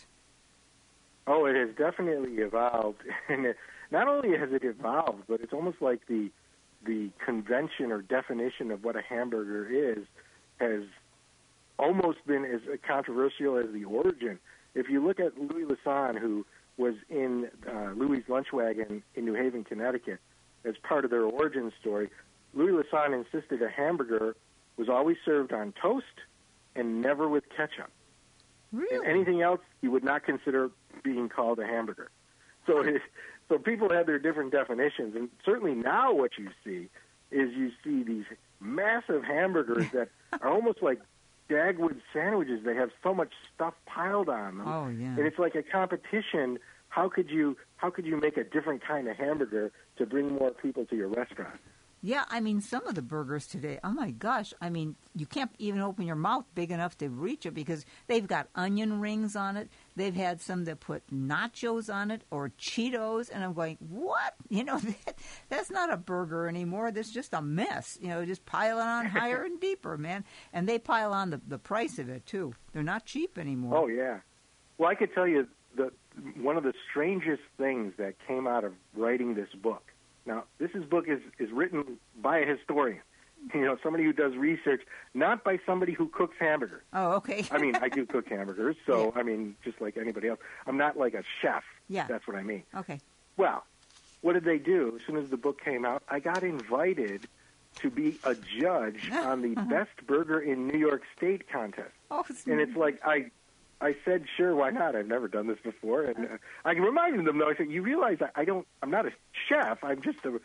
Oh, it has definitely evolved. And not only has it evolved, but it's almost like the convention or definition of what a hamburger is has almost been as controversial as the origin. If you look at Louis Lassagne, who was in Louis' Lunch Wagon in New Haven, Connecticut, as part of their origin story, Louis Lassagne insisted a hamburger was always served on toast and never with ketchup. Really? And anything else you would not consider being called a hamburger. So people have their different definitions, and certainly now what you see is you see these massive hamburgers that are almost like Dagwood sandwiches. They have so much stuff piled on them. Oh, yeah. And it's like a competition. How could you make a different kind of hamburger to bring more people to your restaurant? Yeah, I mean, some of the burgers today, oh my gosh, I mean, you can't even open your mouth big enough to reach it because they've got onion rings on it. They've had some that put nachos on it or Cheetos, and I'm going, what? You know, that's not a burger anymore. That's just a mess. You know, just pile it on higher and deeper, man. And they pile on the price of it, too. They're not cheap anymore. Oh, yeah. Well, I could tell you one of the strangest things that came out of writing this book. Now, this book is written by a historian, you know, somebody who does research, not by somebody who cooks hamburgers. Oh, okay. I mean, I do cook hamburgers, so, yeah. I mean, just like anybody else. I'm not like a chef. Yeah. That's what I mean. Okay. Well, what did they do? As soon as the book came out, I got invited to be a judge on the Best Burger in New York State contest. Oh, and it's like, I said, sure, why not? I've never done this before. And I reminded them, though, I said, you realize I'm not a chef. I'm just a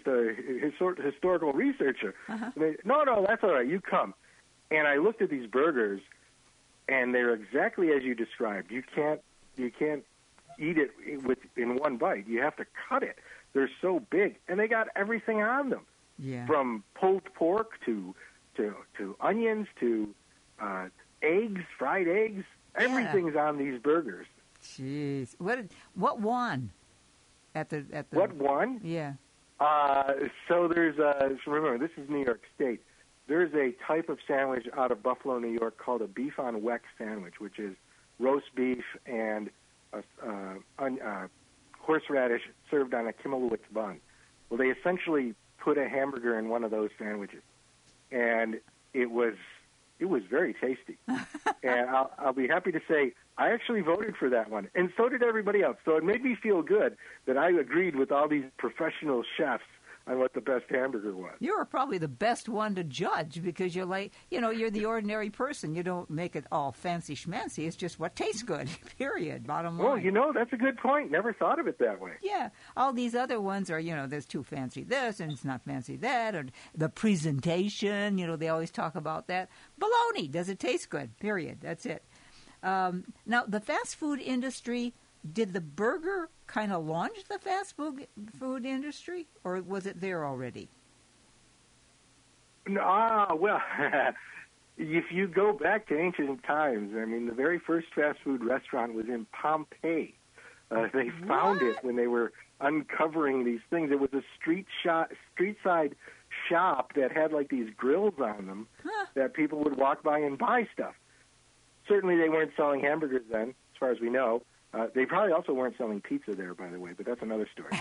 historical researcher. Uh-huh. They, no, that's all right. You come. And I looked at these burgers, and they're exactly as you described. You can't eat it in one bite. You have to cut it. They're so big, and they got everything on them. Yeah. From pulled pork to onions to eggs, fried eggs. Everything's on these burgers. Jeez, what won at the What won? Yeah. So there's remember, this is New York State. There's a type of sandwich out of Buffalo, New York, called a beef on weck sandwich, which is roast beef and horseradish served on a Kimmelowitz bun. Well, they essentially put a hamburger in one of those sandwiches, and it was very tasty. And I'll be happy to say I actually voted for that one, and so did everybody else. So it made me feel good that I agreed with all these professional chefs on what the best hamburger was. You were probably the best one to judge because you're like, you're the ordinary person. You don't make it all fancy schmancy. It's just what tastes good, period, bottom line. Well, that's a good point. Never thought of it that way. Yeah. All these other ones are, there's too fancy this and it's not fancy that, or the presentation, they always talk about that. Baloney. Does it taste good? Period. That's it. Now, the fast food industry, did the burger kind of launch the fast food industry, or was it there already? Well, if you go back to ancient times, I mean, the very first fast food restaurant was in Pompeii. They found it when they were uncovering these things. It was a street-side shop that had like these grills on them that people would walk by and buy stuff. Certainly they weren't selling hamburgers then, as far as we know. They probably also weren't selling pizza there, by the way, but that's another story.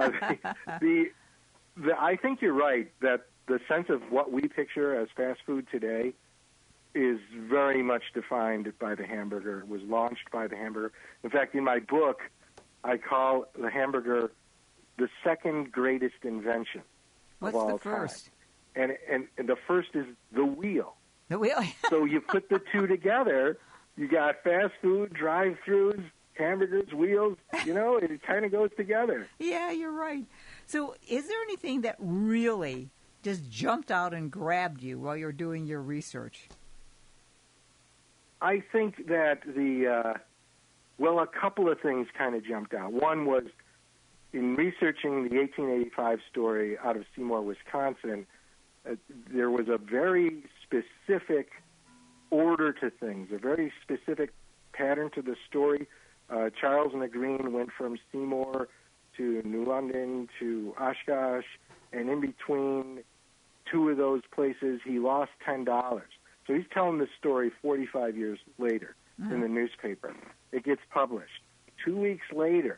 I think you're right that the sense of what we picture as fast food today is very much defined by the hamburger. It was launched by the hamburger. In fact, in my book, I call the hamburger the second greatest invention of all time. What's the first? And the first is the wheel. The wheel? So you put the two together, you got fast food, drive-thrus, hamburgers, wheels, it kind of goes together. Yeah, you're right. So is there anything that really just jumped out and grabbed you while you're doing your research? I think that a couple of things kind of jumped out. One was in researching the 1885 story out of Seymour, Wisconsin, there was a very specific order to things, a very specific pattern to the story. Charles and the Green went from Seymour to New London to Oshkosh, and in between two of those places, he lost $10. So he's telling this story 45 years later in the newspaper. It gets published. 2 weeks later,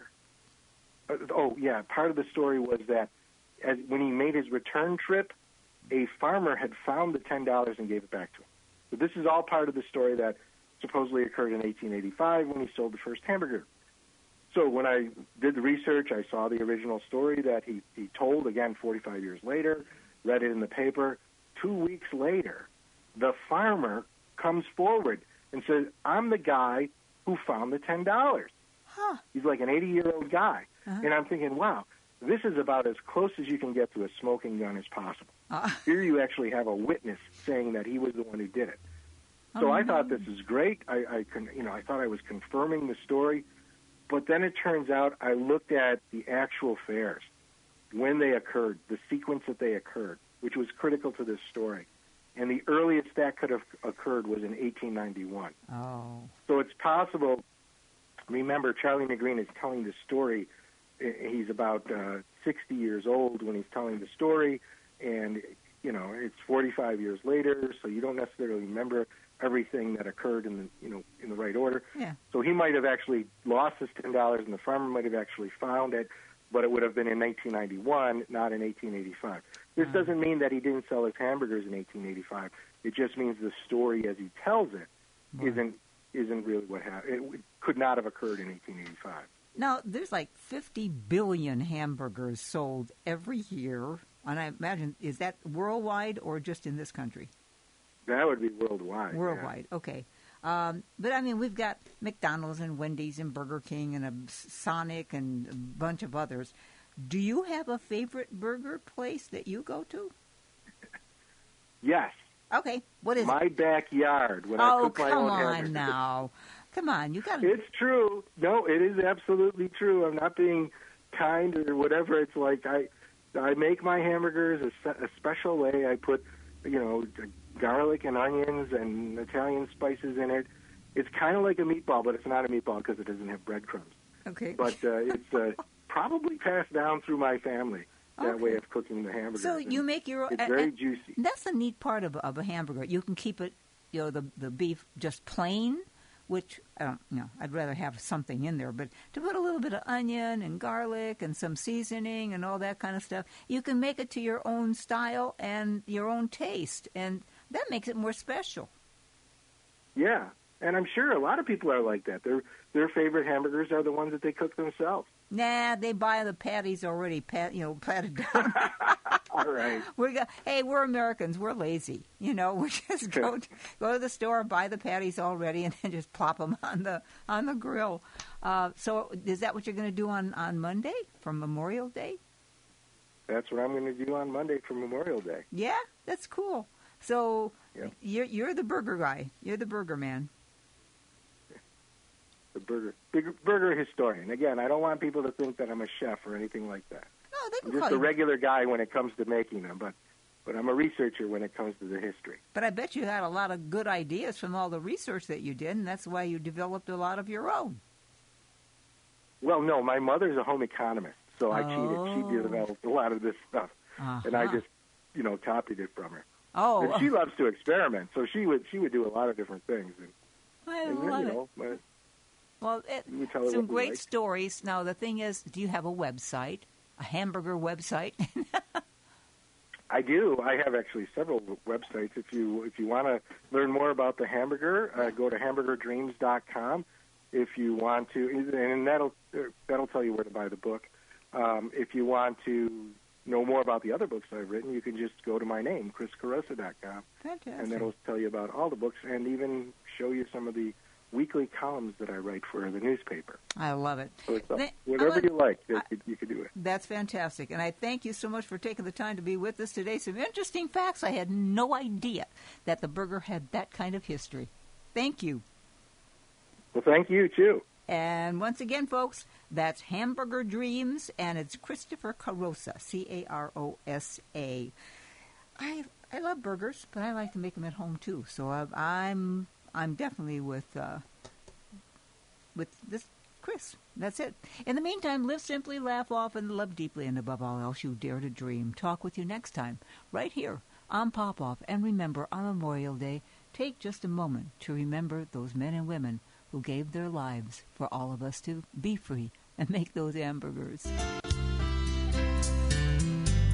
part of the story was that when he made his return trip, a farmer had found the $10 and gave it back to him. So this is all part of the story that supposedly occurred in 1885 when he sold the first hamburger. So when I did the research, I saw the original story that he told, again, 45 years later, read it in the paper. 2 weeks later, the farmer comes forward and says, I'm the guy who found the $10. Huh. He's like an 80-year-old guy. And I'm thinking, wow, this is about as close as you can get to a smoking gun as possible. Here you actually have a witness saying that he was the one who did it. So I thought this is great. I thought I was confirming the story. But then it turns out I looked at the actual fairs, when they occurred, the sequence that they occurred, which was critical to this story. And the earliest that could have occurred was in 1891. Oh. So it's possible. Remember, Charlie McGreen is telling the story. He's about 60 years old when he's telling the story, and, it's 45 years later, so you don't necessarily remember everything that occurred in the right order. Yeah. So he might have actually lost his $10, and the farmer might have actually found it, but it would have been in 1991, not in 1885. This doesn't mean that he didn't sell his hamburgers in 1885. It just means the story as he tells it isn't really what happened. It could not have occurred in 1885. Now, there's like 50 billion hamburgers sold every year, and I imagine, is that worldwide or just in this country? That would be worldwide. Worldwide, okay. But, I mean, we've got McDonald's and Wendy's and Burger King and a Sonic and a bunch of others. Do you have a favorite burger place that you go to? Yes. Okay. What is my backyard when I cook my own hamburgers. Oh, come on now. Come on. You got to... It's true. No, it is absolutely true. I'm not being kind or whatever. It's like I make my hamburgers a special way. I put, garlic and onions and Italian spices in it. It's kind of like a meatball, but it's not a meatball because it doesn't have breadcrumbs. Okay. But it's probably passed down through my family, that way of cooking the hamburgers. So you make your own... It's very juicy. That's the neat part of a hamburger. You can keep it, the beef just plain, which, I'd rather have something in there. But to put a little bit of onion and garlic and some seasoning and all that kind of stuff, you can make it to your own style and your own taste. And that makes it more special. Yeah, and I'm sure a lot of people are like that. Their favorite hamburgers are the ones that they cook themselves. Nah, they buy the patties already patted down. All right. We're Americans. We're lazy. We just go to the store, buy the patties already, and then just plop them on the grill. So is that what you're going to do on Monday for Memorial Day? That's what I'm going to do on Monday for Memorial Day. Yeah, that's cool. So you're the burger guy. You're the burger man. The burger historian. Again, I don't want people to think that I'm a chef or anything like that. No, they can I'm just a regular guy when it comes to making them, but I'm a researcher when it comes to the history. But I bet you had a lot of good ideas from all the research that you did, and that's why you developed a lot of your own. Well, no, my mother's a home economist, so I cheated. She developed a lot of this stuff, and I just, copied it from her. Oh, and she loves to experiment, so she would do a lot of different things. I love it. Well, some great stories. Now, the thing is, do you have a website, a hamburger website? I do. I have actually several websites. If you want to learn more about the hamburger, go to hamburgerdreams.com. If you want to, and that'll tell you where to buy the book. If you want to know more about the other books I've written, you can just go to my name, chriscarosa.com. Fantastic. And that'll tell you about all the books and even show you some of the weekly columns that I write for the newspaper. I love it. So whatever you like, you can do it. That's fantastic. And I thank you so much for taking the time to be with us today. Some interesting facts. I had no idea that the burger had that kind of history. Thank you. Well, thank you, too. And once again, folks, that's Hamburger Dreams, and it's Christopher Carosa, C-A-R-O-S-A. I love burgers, but I like to make them at home, too. So I'm definitely with this. Chris. That's it. In the meantime, live simply, laugh often, love deeply, and above all else, you dare to dream. Talk with you next time, right here on Pop-Off. And remember, on Memorial Day, take just a moment to remember those men and women who gave their lives for all of us to be free and make those hamburgers.